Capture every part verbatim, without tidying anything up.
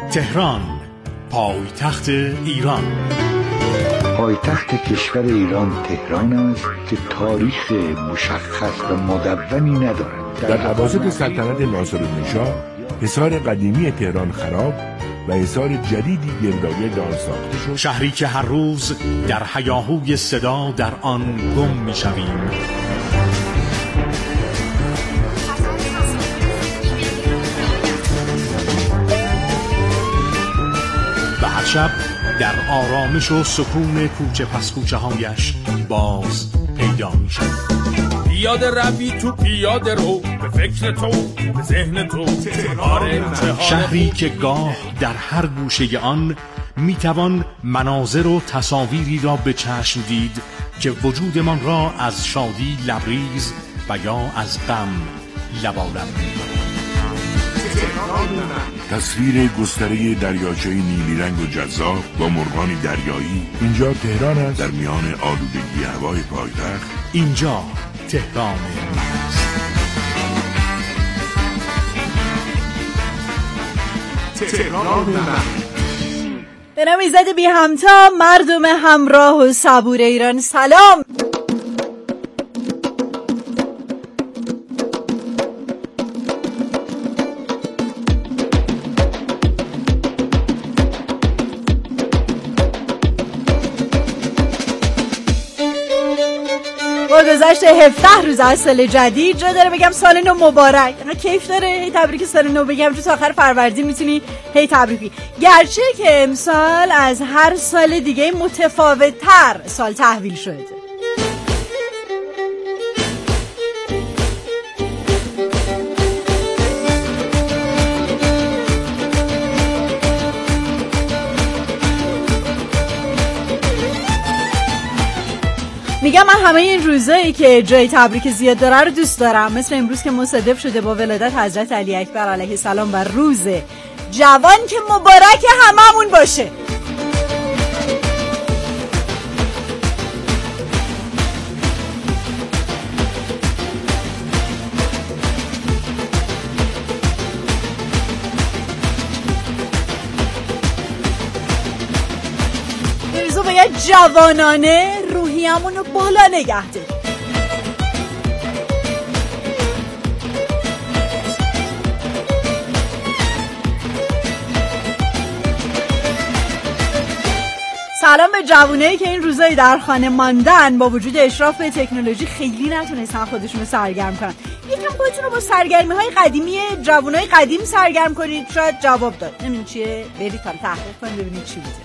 تهران، پایتخت ایران. پایتخت کشور ایران تهران است که تاریخ مشخص و مدونی ندارد. در اواسط سلطنت ناصرالدین حصار قدیمی تهران خراب و حصار جدیدی گردآگرد آن ساخته شد. شهری که هر روز در هیاهوی صدا در آن گم می‌شویم. و هر شب در آرامش و سکون کوچه پس کوچه هایش باز پیدا می‌شود. پیاده روی تو پیاده رو، به فکر تو به ذهن تو. شهری که گاه در هر گوشه آن میتوان مناظر و تصاویری را به چشم دید که وجودمان را از شادی لبریز و یا از غم لبالب می‌کند. تصویر گستره دریاچه نیلی رنگ و جذاب با مرغان دریایی. اینجا تهران است، در میان آلودگی هوای پایتخت. اینجا تهران است. تهران به نام ایزد بی همتا، مردم همراه و صبور ایران، سلام. با گذشت هفده روز از سال جدید جا داره بگم سال نو مبارک. کیف داره هی تبریک سال نو بگم، چون تا آخر فروردین میتونی هی تبریکی. گرچه که امسال از هر سال دیگه متفاوت تر سال تحویل شده. میگم من همه این روزایی که جای تبریک زیاد داره رو دوست دارم، مثل امروز که مصادف شده با ولادت حضرت علی اکبر علیه السلام و روز جوان که مبارک هممون باشه. این روزو باید جوانانه روحیه‌مون رو بالا نگه داریم. سلام به جوانایی که این روزایی در خانه ماندن، با وجود اشراف به تکنولوژی خیلی نتونستن خودشون رو سرگرم کنن. یکم خودتون رو با سرگرمی‌های قدیمی جوانای قدیم سرگرم کنید، شاید جواب داد. نمیدونم چیه، برید تا تحقیق کنید ببینید چی بوده.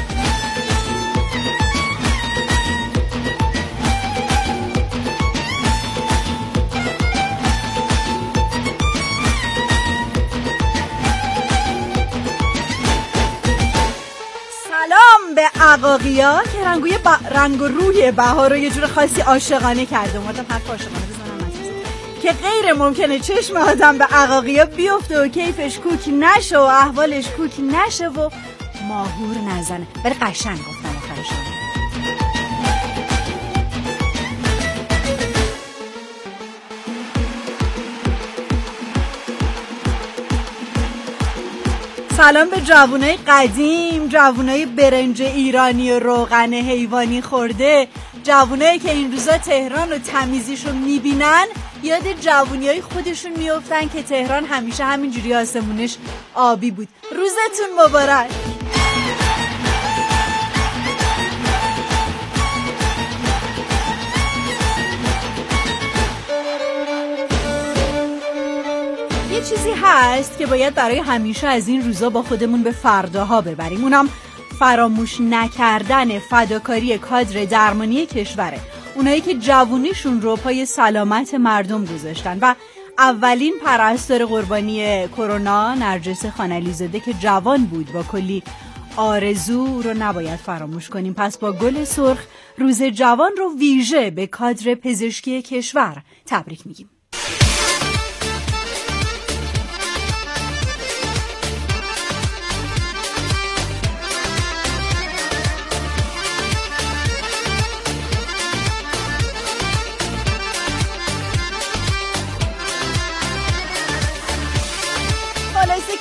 به عقاقیا که رنگوی با... رنگ و روی بهار رو یه جور خاصی عاشقانه کرده. اومدم حرف عاشقانه بزنم که غیر ممکنه چشم آدم به عقاقیا بیفته و کیفش کوک نشه و احوالش کوک نشه و ماهور نزنه. ولی قشنگ گفتم آخرش. سلام به جوانای قدیم، جوانای برنج ایرانی و روغن حیوانی خورده، جوانایی که این روزا تهران و تمیزیشو میبینن، یاد جوانیای خودشون میافتن که تهران همیشه همینجوری آسمونش آبی بود. روزتون مبارک. یه چیزی هست که باید برای همیشه از این روزا با خودمون به فرداها ببریم، اونم فراموش نکردن فداکاری کادر درمانی کشوره. اونایی که جوونیشون رو پای سلامت مردم گذاشتن و اولین پرستار قربانی کرونا نرجس خانعلی‌زاده که جوان بود با کلی آرزو رو نباید فراموش کنیم. پس با گل سرخ روز جوان رو ویژه به کادر پزشکی کشور تبریک میگیم.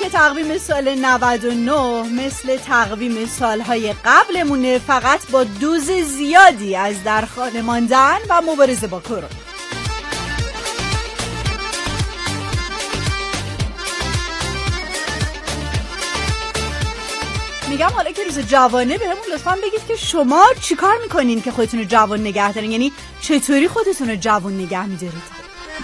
که تقویم سال نود و نه مثل تقویم سالهای قبلمونه، فقط با دوز زیادی از در خانه ماندن و مبارزه با کرونا. میگم حالا که روز جوانه بهمون لطفاً بگید که شما چیکار میکنین که خودتون رو جوان نگه دارین، یعنی چطوری خودتون رو جوان نگه میدارید.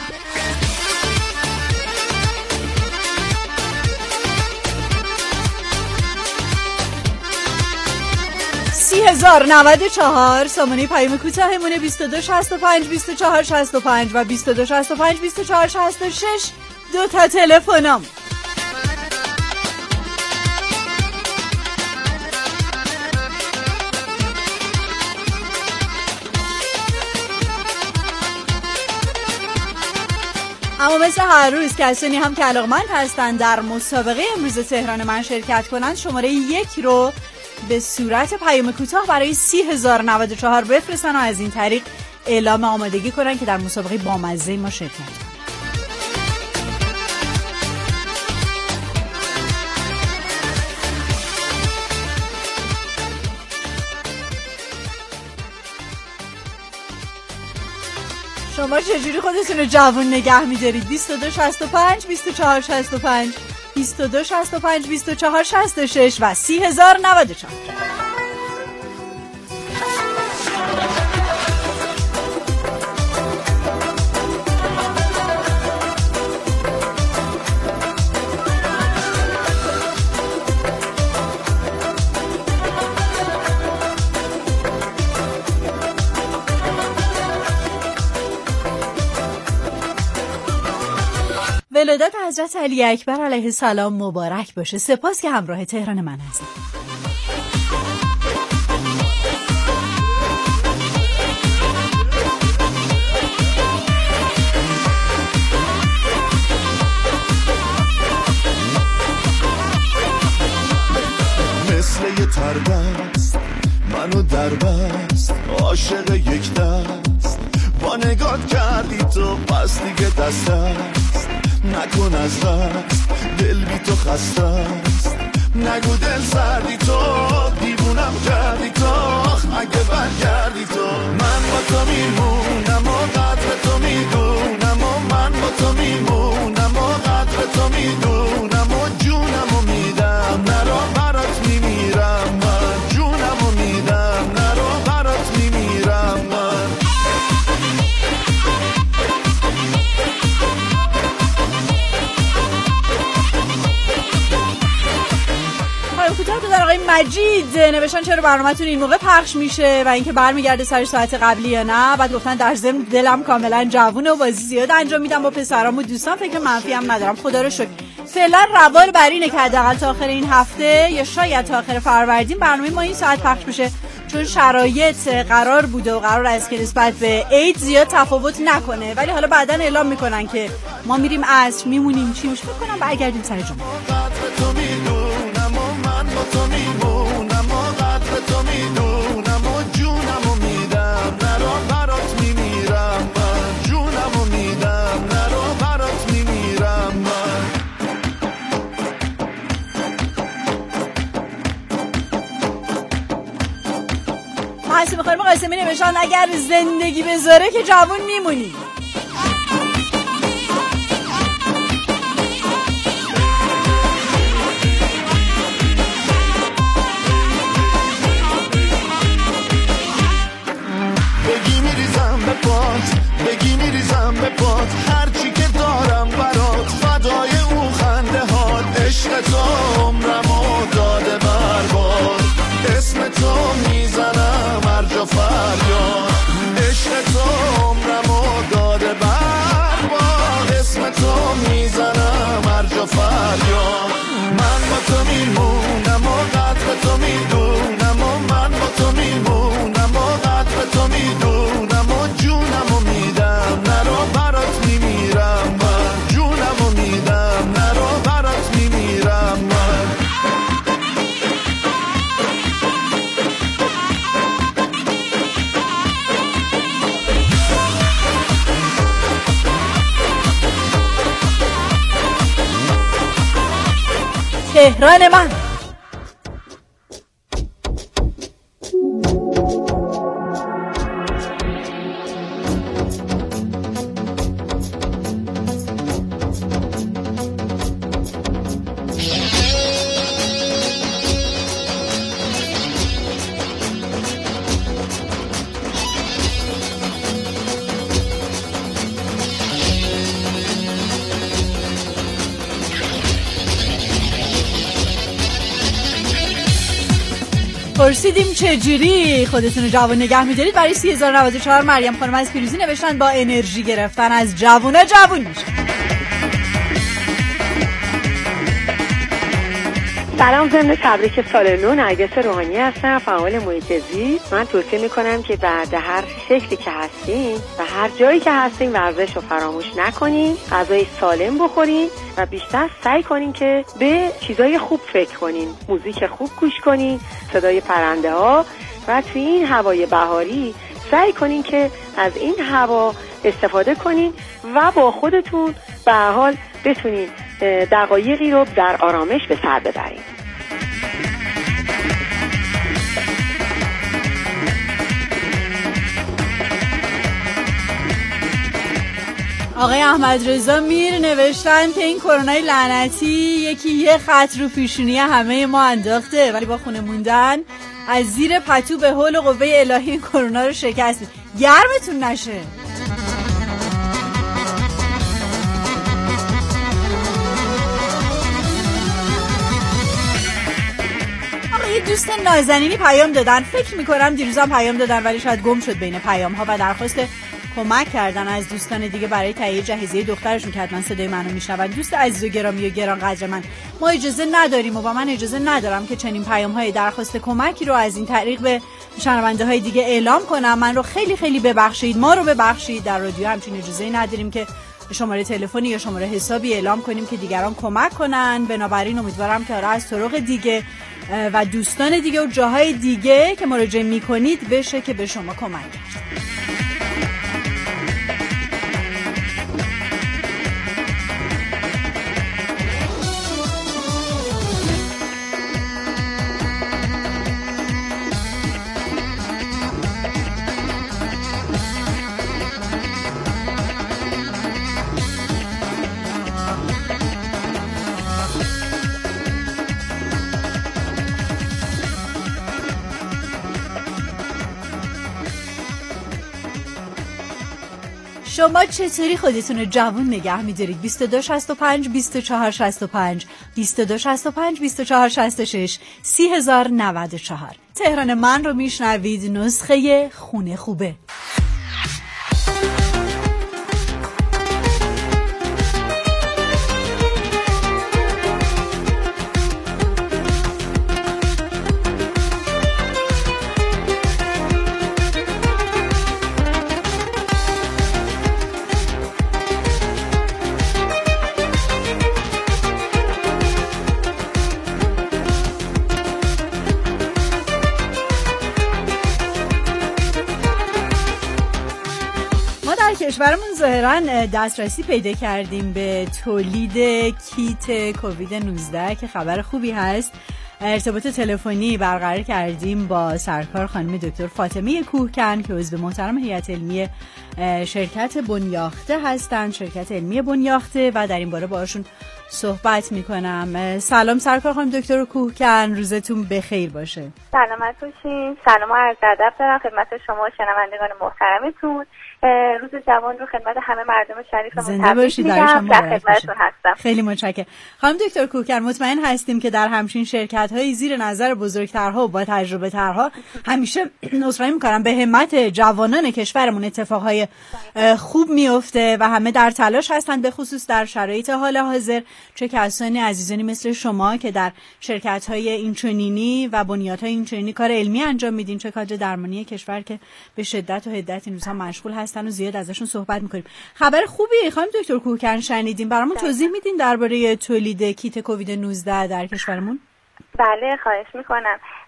سی هزار و نود و چهار سامانه پیام کوتاهمونه، بیست و دو شصت و پنج بیست و چهار شصت و پنج و بیست و دو شصت و پنج بیست و چهار شصت و شش دو تا تلفنم. اما مثل هر روز کسانی هم که علاقمند هستن در مسابقه امروز تهران من شرکت کنند، شماره یک رو به صورت پیام کوتاه برای سی هزار و نود و چهار بفرستن و از این طریق اعلام آمادگی کنن که در مسابقه بامزه ما شرکت کنن. شما چجوری خودتون رو جوان نگه می‌دارید؟ بیست و دو شصت و پنج بیست و چهار شصت و پنج بیست و دو شصت و پنج بیست و چهار شصت و شش و سی هزار و نود و چهار. ولادت حضرت علی اکبر علیه السلام مبارک باشه. سپاس که همراه تهران من هستید. مثل یه تربست منو دربست، عاشق یک دست با نگات کردی تو، پس دیگه دست است نکن از دست، دل بی تو خسته است، نگو دل سردی تو، دیوونم کردی تو، اگه برگردی تو. من با تو میمونم و قدر تو میدونم و من با تو میمونم و قدر تو میدونم و جونم و میدم، نرو برات میمیرم من، جونم و میدم نرو برات میمیرم من. کوتاه تو در آقای مجید نوشتن چرا برنامه‌تون این موقع پخش میشه و اینکه برمیگرده سر ساعت قبلی یا نه. بعد گفتن در ضمن دلم کاملا جوونه و بازی زیاد انجام میدم با پسرام و دوستان، فکر منفی هم ندارم خدا رو شکر. فعلا روال بر اینه که حداقل تا آخر این هفته یا شاید تا آخر فروردین برنامه ما این ساعت پخش بشه، چون شرایط قرار بوده و قرار است که نسبت به عید زیاد تفاوت نکنه، ولی حالا بعداً اعلام میکنن که ما میریم عصر میمونیم چی میشه، بکنم برگردیم سر جمعه. تو میمونم و قدر تو میدونم و جونم و میدم، نرو برات میمیرم من، جونم و میدم نرو برات میمیرم من. محسن بخارم قاسمی نوشتن اگر زندگی بذاره که جوان میمونی. بگی میریزم به پات، هرچی که دارم برات، فدای اون خنده هات، عشق تو عمرمو داده برباد، اسم تو میزنم هر جا فریاد، عشق تو عمرمو داده برباد، اسم تو میزنم هر جا فریاد. من با تو میمونم و قدر تو میدونم و من با تو میمونم و قدر تو میدونم و جونم و میدم، نرو برات میمیرم من، جونم و میدم نرو برات میمیرم من. تهران من. پرسیدیم چجوری خودتون رو جوان نگه می‌دارید. برای سی هزار و نود و چهار مریم خانم از پیروزی نوشتن با انرژی گرفتن از جوونا جوون میشه. سلام، ضمن تبریک سال نو نرگس روحانی هستم، فعال محیط زیست. من توصیه میکنم که بعد هر شکلی که هستین و هر جایی که هستین ورزش رو فراموش نکنین، غذای سالم بخورین و بیشتر سعی کنین که به چیزای خوب فکر کنین، موزیک خوب گوش کنین، صدای پرنده ها، و توی این هوای بهاری سعی کنین که از این هوا استفاده کنین و با خودتون به هر حال بتونین دقایقی رو در آرامش به سر ببرین. آقای احمد رضا میر نوشتن که این کرونای لعنتی یکی یه خط رو پیشونی همه ما انداخته، ولی با خونه موندن از زیر پتو به حول و قوه الهی این کرونا رو شکست. گرمتون نشه. یه دوست نازنینی پیام دادن، فکر میکنم دیروزم پیام دادن ولی شاید گم شد بین پیام ها، و درخواست کمک کردن از دوستان دیگه برای تهیه جهیزیه دخترشون که حتما صدای منو میشنون. دوست عزیز و گرامی و گرانقدر من، ما اجازه نداریم و با من اجازه ندارم که چنین پیام های درخواست کمکی رو از این طریق به شنونده های دیگه اعلام کنم. من رو خیلی خیلی ببخشید، ما رو ببخشید. در رادیو همچین اجازه نداریم که شماره تلفنی یا شماره حسابی اعلام کنیم که دیگران کمک کنن. بنابراین امیدوارم که از طرق دیگه و دوستان دیگه و جاهای دیگه که مراجعه میکنید بشه که به شما کمک کرد. شما چطوری خودتون رو جوان نگه می‌دارید؟ بیست و دو شصت و پنج بیست و چهار شصت و پنج بیست و دو شصت و پنج بیست و چهار شصت و شش سی هزار و نود و چهار. تهران من رو میشنوید. نسخه خونه خوبه. کشورمون ظاهراً دسترسی پیدا کردیم به تولید کیت کووید نوزده که خبر خوبی هست. ارتباط تلفنی برقرار کردیم با سرکار خانم دکتر فاطمه کوهکن که عضو محترم هیئت علمی شرکت بنیاخته هستند، شرکت علمی بنیاخته، و در این باره باهاشون صحبت میکنم. سلام سرکار خانم دکتر کوهکن، روزتون بخیر باشه. سلامت باشین. سلام و عرض ادب دارم خدمت شما شنوندگان محترمتون. روز جوان رو خدمت همه مردم شریف ما تبریک میگم. در خدمتتون هستم. خیلی متشکرم. خانم دکتر کوهکن، مطمئن هستیم که در همچین شرکت‌های زیر نظر بزرگترها و با تجربه ترها همیشه عذرخواهی می‌کنم به همت جوانان کشورمون اتفاقهای خوب میفته و همه در تلاش هستند، به خصوص در شرایط حال حاضر. چه کسانی عزیزانی مثل شما که در شرکت‌های اینچنینی و بنیادهای اینچنینی کار علمی انجام میدین، چه کادر درمانی کشور که به شدت و حدت این روزها مشغول هستن و زیاد ازشون صحبت می‌کنیم. خبر خوبی خانم دکتر کوهکن شنیدیم، برامون توضیح میدین درباره تولید کیت کووید نوزده در کشورمون؟ بله خواهش میکنم.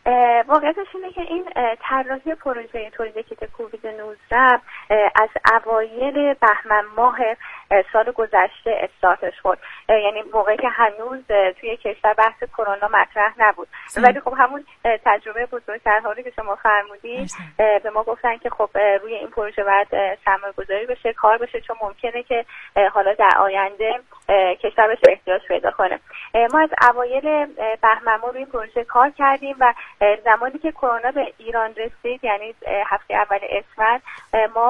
واقعیتش اینه که این طراحی پروژه تولید کیت کووید نوزده از اوایل بهمن ماه سال گذشته استارتش خورد، یعنی موقعی که هنوز توی کشور بحث کرونا مطرح نبود. ولی خب همون تجربه بزرگترها رو که شما فرمودید به ما گفتن که خب روی این پروژه باید سرمایه‌گذاری بشه، کار بشه، چون ممکنه که حالا در آینده کشور بهش احتیاج پیدا کنه. ما از اوایل بهمن روی این پروژه کار کردیم و زمانی که کرونا به ایران رسید، یعنی هفته اول اسفند، ما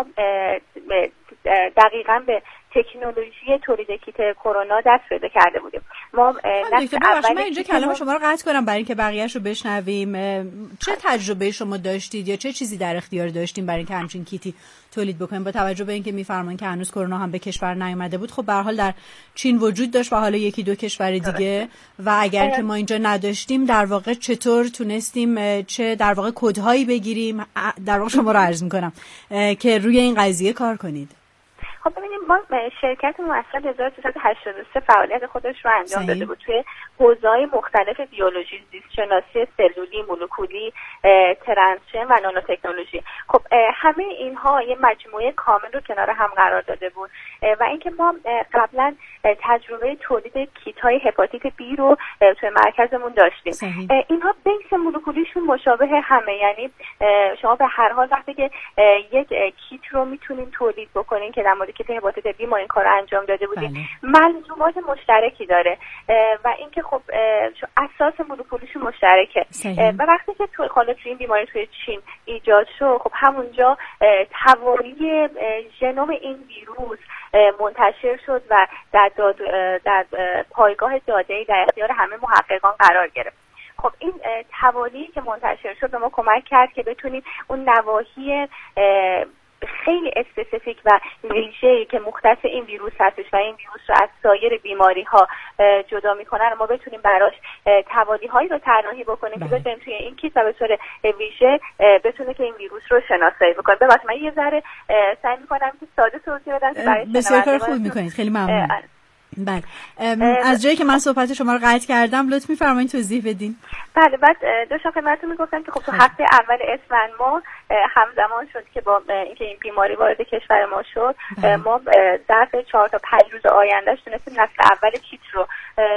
دقیقاً به تکنولوژی تولید کیت کرونا دست پیدا کرده بودیم. ما دکتر ببخشید من اینجا کلام شما رو قطع کنم برای اینکه بقیه‌اش رو بشنویم. چه تجربه شما داشتید یا چه چیزی در اختیار داشتیم برای اینکه همچین کیتی تولید بکنیم، با توجه به اینکه میفرمان که هنوز کرونا هم به کشور نیامده بود؟ خب به هر حال در چین وجود داشت و حالا یکی دو کشور دیگه، و اگر که ما اینجا نداشتیم در واقع چطور تونستیم چه در واقع کدهایی بگیریم، در واقع شما رو عرض می‌کنم که روی این قضیه کار کنید؟ خب ببینیم، ما شرکت ما از سال هزار و سیصد و هشتاد و سه فعالیت خودش رو انجام داده بود توی حوزه‌های مختلف بیولوژی، زیست شناسی، سلولی، مولکولی، ترانسژن و نانوتکنولوژی. خب همه اینها یه مجموعه کامل رو کنار هم قرار داده بود و اینکه ما قبلا تجربه تولید کیت‌های هپاتیت بی رو توی مرکزمون داشتیم. صحیح. اینها بیس مولکولیشون مشابه همه، یعنی شما به هر حال وقتی که یک کیت رو میتونین تولید بکنین که در مورد کیت هپاتیت بی ما این کار رو انجام داده بودیم، ملزومات مشترکی داره و اینکه خب اساس مولکولیشون مشترکه. صحیح. و وقتی که تو حالا توی این بیماری توی چین ایجاد شد، خب همونجا توالی ژنوم این ویروس منتشر شد و در, داد، در پایگاه داده‌ای در اختیار همه محققان قرار گرفت. خب این توالی که منتشر شد به ما کمک کرد که بتونیم اون نواحی خیلی اسپسیفیک و ویژه‌ای که مختص این ویروس هستش و این ویروس رو از سایر بیماری‌ها جدا می‌کنه ما بتونیم براش توالی‌هایی رو طراحی بکنیم که بتونیم توی این کیت و به طور ویژه بتونه که این ویروس رو شناسایی بکنه. ببخشید من یه ذره سعی می‌کنم که ساده توضیح بدم که برای بسیار کار خوب می‌کنید، خیلی ممنون. بله، از جایی که من صحبت شما رو قطع کردم لطف می‌فرمایید توضیح بدین. بله، بعد داشتم خدمتتون میگفتم که خب تو هفته اول اسفند ما همزمان شد که با اینکه این بیماری وارد کشور ما شد، ما ظرف چهار تا پنج روز آیندهش تونستیم نسل اول کیت رو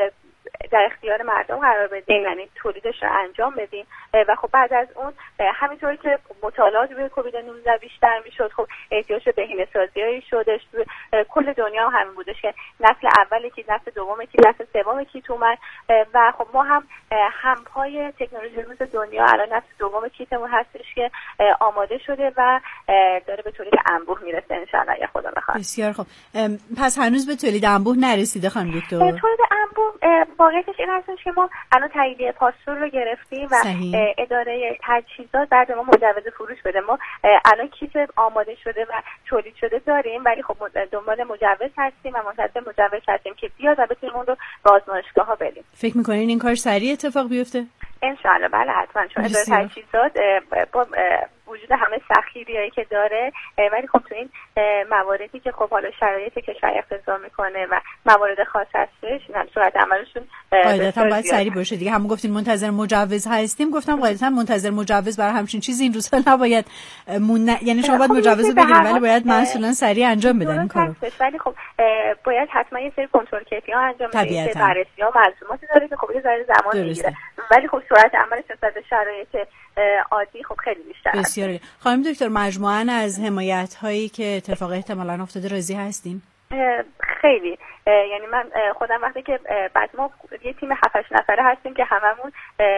در اختیار مردم قرار بدیم، یعنی تولیدش رو انجام بدیم و خب بعد از اون همینطوری که مطالعات روی کووید نوزده بیشتر میشد، خب احتیاج به بهینه‌سازی‌هایی شدش. کل دنیا هم همین بودش که نسل اول کیت، نسل دوم کیت، نسل سوم کیت اومد و خب ما هم همپای تکنولوژی روز دنیا الان نسل دوم کیتمون هستش که آماده شده و داره به تولید انبوه میرسه ان شاء الله اگه خدا بخواد. بسیار خوب. پس هنوز به تولید انبوه نرسیده خانم دکتر؟ تولید انبوه واقعیتش این هستش که ما الان تاییدیه پاستور رو گرفتیم و صحیح. اداره تجهیزات بعد ما مجوز فروش بده. ما الان کیت آماده شده و تولید شده داریم، ولی خب دنبال مجوز هستیم و منتظر مجوز هستیم که بیاد و بتونیم اون رو به آزمایشگاه‌ها بدیم. فکر می‌کنین این کار سریع اتفاق بیفته؟ ان شاء الله بله حتما، چون اداره تجهیزات با وجود همه سختگیریایی که داره، ولی خب تو این مواردی که خب حالا شرایط کشور اقتضا میکنه و موارد خاص هستش، این هم صورت عملشون قاعدتا باید سریع باشه دیگه. همون گفتین منتظر مجوز هستیم، گفتم قاعدتا منتظر مجوز برای همچین چیزی این روزا نباید مون... یعنی شما باید مجوز بگیرید ولی باید مسئولان سریع انجام بدن این کارو. ولی خب باید حتما یه سری کنترل کیفی‌ها انجام بشه، بررسی‌ها، معلوماتی داره که خب یه ذره زمان میگیره، ولی خب صورت عملش نسبت به شرایط عادی خب خیلی بیشتر. بسیار. خانم دکتر مجموعاً از حمایت هایی که اتفاق احتمالاً افتاده راضی هستین؟ خیلی، یعنی من خودم وقتی که بعد ما یه تیم هفت هشت نفره هستیم که هممون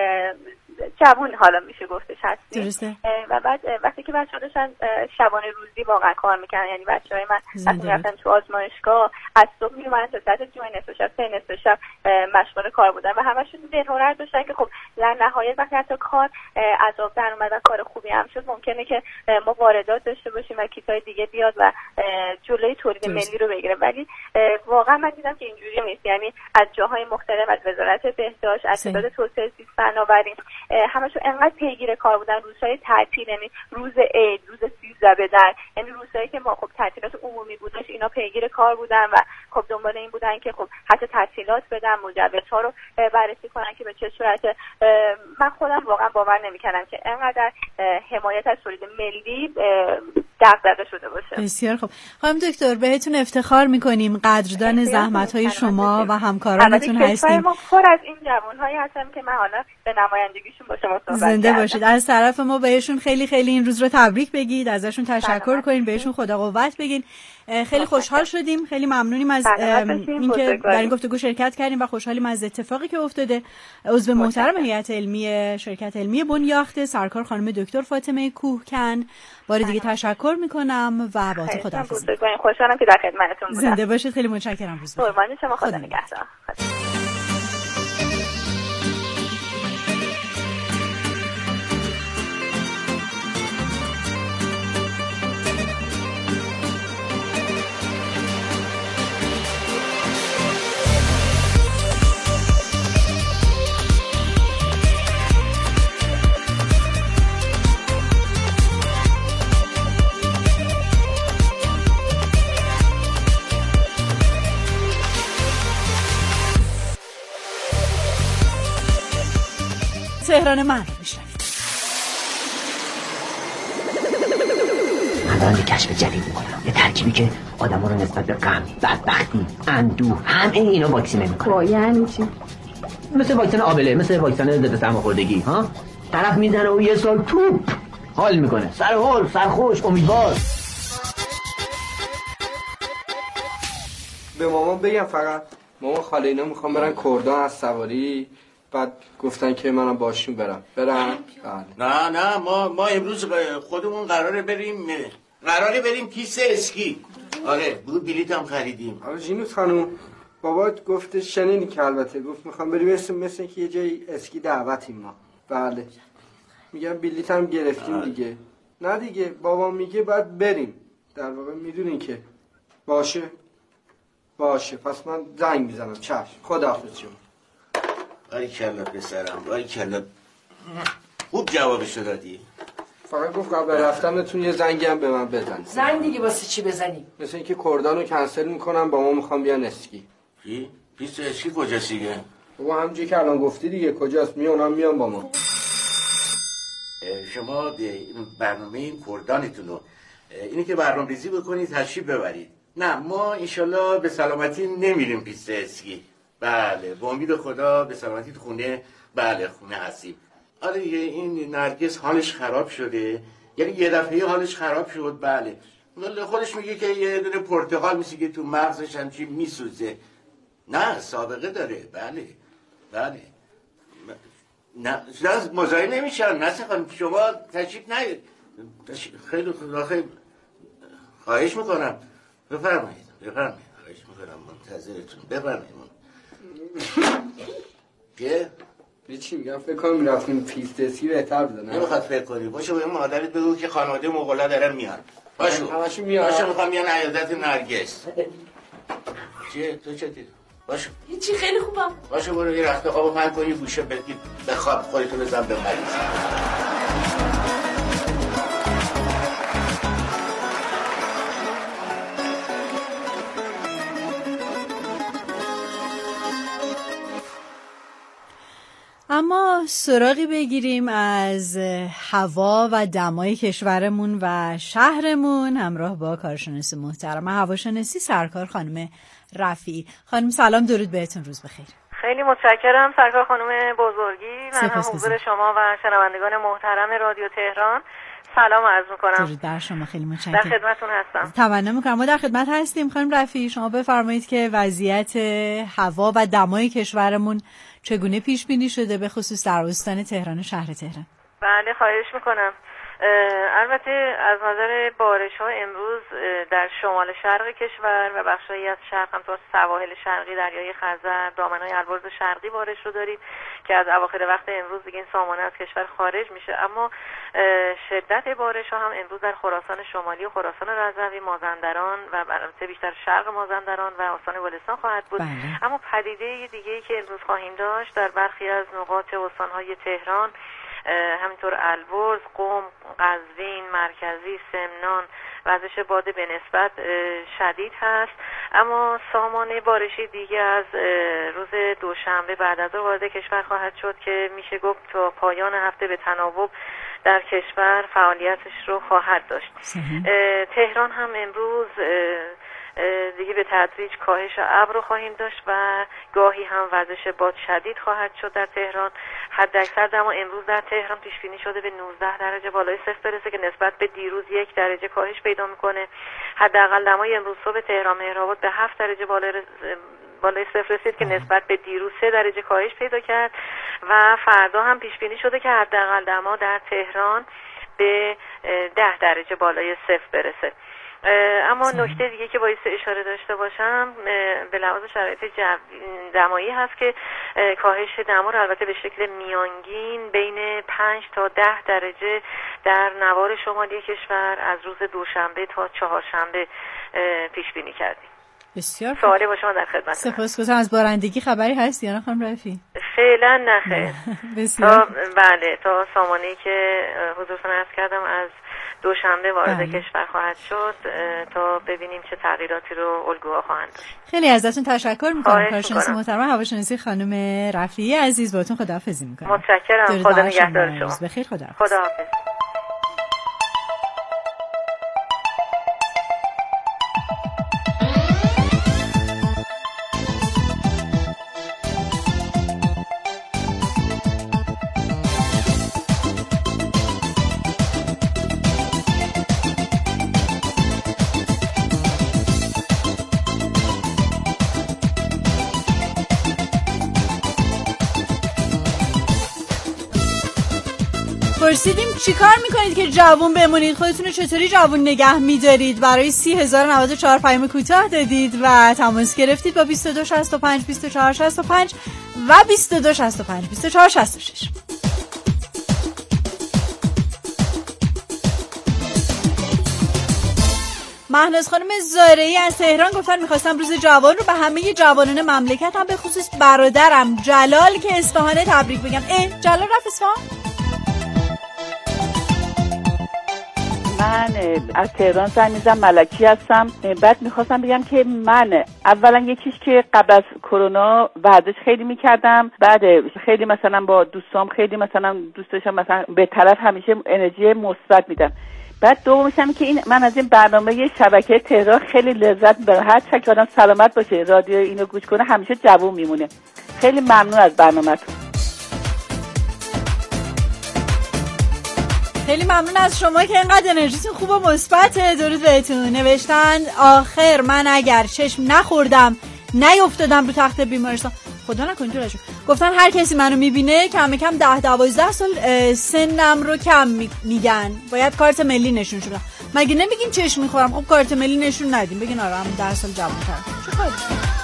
جوون حالا میشه گفتش هستیم. درسته. و بعد وقتی که بچه‌ها داشتن شبانه روزی واقعا کار میکنن، یعنی بچه‌های من وقتی رفتن تو آزمایشگاه از صبح میومدن تا ساعت دو نصف شب سه نصف شب مشغول کار بودن و همشون ذهن هنر داشتن که خب در نهایت وقتی حتی کار از آب در اومد و کار خوبی هم شد، ممکنه که ما واردات داشته باشیم و کیت‌های دیگه بیاد و جلوی تولید ملی رو بگیره، ولی واقعا من دیدم که اینجوری نیست. یعنی از جاهای مختلف، از وزارت بهداشت، از تعداد توسعه زیست فناوری، همشون انقدر پیگیر کار بودن. روزهای تعطیل، یعنی روز عید، روز سیزده بدر، یعنی روزهایی که ما خب تعطیلات عمومی بودش، اینا پیگیر کار بودن و خب دنبال این بودن که خب حتی تسهیلات بدن، مجوزها رو بررسی کنن که به چه صورته. من خودم واقعا باور نمی‌کردم که اینقدر حمایت از تولید ملی دغدغه شده باشه. بسیار خوب. خانم دکتر بهتون افتخار می‌کنیم، قدردان زحمت‌های شما و همکارانتون هستیم. ما پر از این جوان‌هایی هستن که من حالا به نمایندگیشون با شما صحبت زنده کردم. باشید. از طرف ما بهشون خیلی خیلی این روز رو تبریک بگید، ازشون تشکر کنین، بهشون خدا قوت بگین. خیلی خوشحال شدیم، خیلی ممنونیم از اینکه در این گفتگو شرکت کردیم و خوشحالیم از اتفاقی که افتاده. عضو محترم هیئت علمی شرکت علمی بنیاخته سرکار خانم دکتر فاطمه کوهکن، بار دیگه تشکر میکنم و با تو خداحافظی. خوشحالم که در خدمتتون بودم. زنده باشید، خیلی متشکرم. روز بخیر. قربان شما، خدا نگهدار. تهران من رو میشنوید. من دارم یه کشف جدید میکنم، یه ترکیبی که آدم ها رو نسبت به غم، بدبختی، اندوه، همه اینا واکسینه میکنه. یعنی چی؟ مثل واکسن آبله، مثل واکسن ضد سرماخوردگی ها. طرف میزنه و یه سال توپ حال میکنه، سر حال، سرخوش، امیدوار. به مامان بگم فقط مامان خاله اینا میخوام برن کردان از سواری، بعد گفتن که منم باشون برم. برم؟ بله. نه نه ما ما امروز خودمون قراره بریم قراره بریم پیست اسکی. آره بود بلیط هم خریدیم. آره جینوس خانم بابات گفت شنیدی که البته گفت میخوام بریم مثل مثل که یه جای اسکی دعوتیم ما. بله. میگم بلیط هم گرفتیم آره. دیگه. نه دیگه بابا میگه باید بریم. در واقع میدونین که باشه. باشه پس من زنگ میزنم. چشم. خداحافظ شما. آی کلا پسرم، آی کلا خوب جوابشو دادی. فقط گفت قبل رفتنتون یه زنگی هم به من بزن. زنگ دیگه واسه چی بزنیم؟ مثل اینکه کردانو کنسل میکنم با ما میخوام بیان اسکی. چی؟ پیست اسکی کجاست دیگه؟ بابا همونجوری که الان گفتی دیگه کجاست؟ میونم میام با ما. شما برنامه این کردانتون رو اینی که برنامه‌ریزی بکنید تشریف ببرید. نه ما انشالله به سلامتی نمیریم پیست اسکی. بله با امید خدا به سلامتی خونه. بله خونه هستیم. آره این نرگس حالش خراب شده، یعنی یه دفعه حالش خراب شد. بله خودش میگه که یه دونه پرتقال میسیگه تو مغزش همچین میسوزه. نه سابقه داره. بله بله نه مزاحم نمیشن. نه خانم شما تشریف نیارید. خیلی خیلی خواهش میکنم بفرمایید بفرمایید. خواهش میکنم منتظرتون. بفرمایید. که؟ یه چی میگم فکر کنم میرفتیم پیست اسکی بهتر بوده. نه نمیخواد فکر کنی. باشه به مادرت بگو که خانواده مغولا دارن میان. باشو همشون میان. باشه میخوام بیان عیادت نرگس. چیه تو چه دید؟ باشو یه چی خیلی خوبم. باشه برو یه رخت خوابو پهن کن، یه گوشه بگید بخواب خودتو بزن به مریض. اما سراغی بگیریم از هوا و دمای کشورمون و شهرمون همراه با کارشناس محترم هواشناسی سرکار خانم رفیعی. خانم سلام، درود بهتون، روز بخیر. خیلی متشکرم سرکار خانم بزرگی. من هم حضور شما و شنوندگان محترم رادیو تهران سلام عرض می‌کنم. درود بر شما، خیلی متشکرم. در خدمتتون هستم. تمنا می‌کنم. ما در خدمت هستیم خانم رفیعی. شما بفرمایید که وضعیت هوا و دمای کشورمون چگونه پیش بینی شده به خصوص در استان تهران و شهر تهران؟ بله خواهش می‌کنم. البته از نظر بارش‌ها امروز در شمال شرق کشور و بخشایی از شرق همطور سواحل شرقی دریای خزر، دامنه‌های البرز شرقی بارش رو داریم که از اواخر وقت امروز دیگه این سامانه از کشور خارج میشه، اما شدت بارش‌ها هم امروز در خراسان شمالی و خراسان رضوی، مازندران و البته بیشتر شرق مازندران و استان گلستان خواهد بود. بله. اما پدیده دیگه‌ای که امروز خواهیم داشت در برخی از نقاط استان‌های تهران همینطور البرز، قم، قزوین، مرکزی، سمنان وزش باد به نسبت شدید هست. اما سامانه بارشی دیگه از روز دوشنبه بعد از ظهر وارد کشور خواهد شد که میشه گفت تا پایان هفته به تناوب در کشور فعالیتش رو خواهد داشت. تهران هم امروز دیگه به تدریج کاهش ابر رو خواهیم داشت و گاهی هم وزش باد شدید خواهد شد در تهران. حداکثر دما امروز در تهران پیش بینی شده به نوزده درجه بالای صفر برسه که نسبت به دیروز یک درجه کاهش پیدا میکنه. حداقل دمای امروز صبح تهران مهرآباد به هفت درجه بالای بالای صفر رسید که نسبت به دیروز سه درجه کاهش پیدا کرد و فردا هم پیش بینی شده که حداقل دما در تهران به ده درجه بالای صفر برسه. اما نکته دیگه که باعث اشاره داشته باشم به لحاظ شرایط دمایی هست که کاهش دما رو البته به شکل میانگین بین پنج تا ده درجه در نوار شمالی کشور از روز دوشنبه تا چهارشنبه پیش بینی کردیم. بسیار سوالی با شما در خدمت. سپاسگزارم. از بارندگی خبری هست یا نه خانم رفیع؟ فعلا نه خیر. بسیار بله تا سامانه‌ای که حضورتون عرض کردم از دوشنبه وارد بله. کشور خواهد شد تا ببینیم چه تغییراتی رو الگوها خواهند داشت. خیلی ازتون تشکر می‌کنم کارشناس محترم هواشناسی خانم رفیعی عزیز. باهاتون خداحافظی می‌کنم. متشکرم. خدا نگهدار شما. بخیر. خداحافظ. خداحافظ. پرسیدیم چی کار میکنید که جوون بمونید؟ خودتون رو چطوری جوون نگه میدارید؟ برای سی هزار و نود و چهار پیام کوتاه دادید و تماس گرفتید با بیست و دو شصت و پنج بیست و چهار شصت و پنج و بیست و دو شصت و پنج بیست و چهار شصت و شش. مهناز خانم زارعی از تهران گفتن میخواستم روز جوان رو به همه جوانان مملکت هم به خصوص برادرم جلال که اصفهانه تبریک بگم. اه جلال رفت اصفهان؟ من از تهران زنگ میزنم، ملکی هستم. بعد میخواستم بگم که من اولا یکیش که قبل از کرونا ورزش خیلی میکردم، بعد خیلی مثلا با دوستام خیلی مثلا دوست داشتم مثلا به طرف همیشه انرژی مثبت میدم. بعد دومش هم که این من از این برنامه شبکه تهران خیلی لذت میبرم. هر چقدر آدم سلامت باشه رادیو اینو گوش کنه همیشه جوون میمونه. خیلی ممنون از برنامه‌تون. خیلی ممنون از شما که اینقدر انرژیتون خوب و مثبته. درود بهتون. نوشتن آخر من اگر چشم نخوردم نیافتادم رو تخت بیمارستان، خدا نکنه جورشو. گفتن هر کسی منو میبینه کم کم ده دوازده سال سنم رو کم میگن، باید کارت ملی نشون شدم. مگه نمیگین چشم میخورم؟ خب کارت ملی نشون ندیم، بگین آره هم ده سال جوان‌ترم. چه کاری؟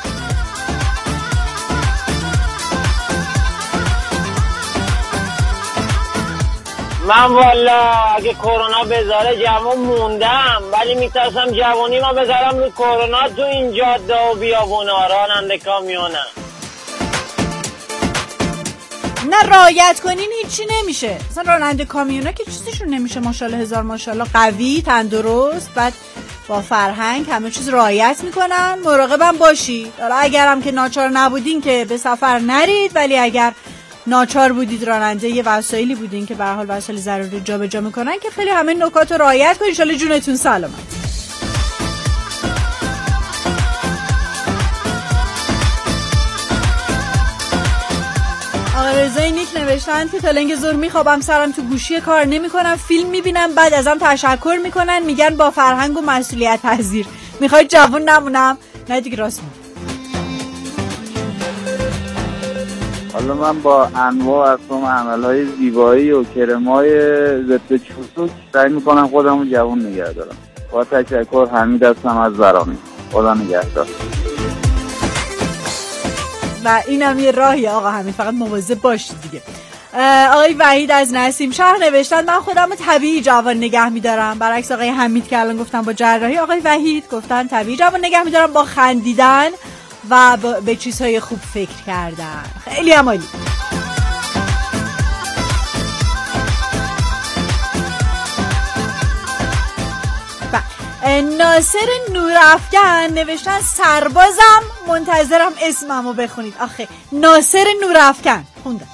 من والا اگه کرونا بذاره جوان موندم، ولی میترسم جوانی ما بذارم رو کرونا تو این جاده و بیابونا راننده کامیونم. نه رعایت کنین هیچی نمیشه. مثلا راننده کامیونا که چیزشون نمیشه، ماشاءالله هزار ماشاءالله قوی تندرست بعد با فرهنگ همه چیز رعایت میکنن. مراقبم باشی. اگرم که ناچار نبودین که به سفر نرید، ولی اگر ناچار بودید راننده یه وسایلی بودین که به هر حال وسایل ضروری جابجا میکنن که خیلی همه نکات رو رعایت کنین. ان شاءالله جونتون سلامت. آقا رضای نیک نوشتن که تا لنگ زور میخوابم، سرم تو گوشی کار نمیکنم، فیلم میبینم، بعد ازم تشکر میکنن، میگن با فرهنگ و مسئولیت پذیر. میخواید جوون نمونم؟ نه دیگه راست میگی. حالا من با انواع اقسام عملهای زیبایی و کرمای ضد چوسوک سعی میکنم خودمو جوان نگه دارم. با تشکر. حمید هستم از برامی. خدا نگهدار. و اینم یه راهی آقا حمید، فقط مواظب باشید دیگه. آقای وحید از نسیم شهر نوشتن من خودمو طبیعی جوان نگه میدارم، برعکس آقای حمید که الان گفتن با جراحی. آقای وحید گفتن طبیعی جوان نگه میدارم با خندیدن و به چیزهای خوب فکر کردن. خیلی عالی. ناصر نورافکن نوشتن سربازم، منتظرم اسممو بخونید. آخه ناصر نورافکن خوندم.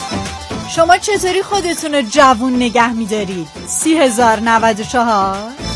شما چطوری خودتون رو جوون نگه میدارید؟ سی هزار نود و چهار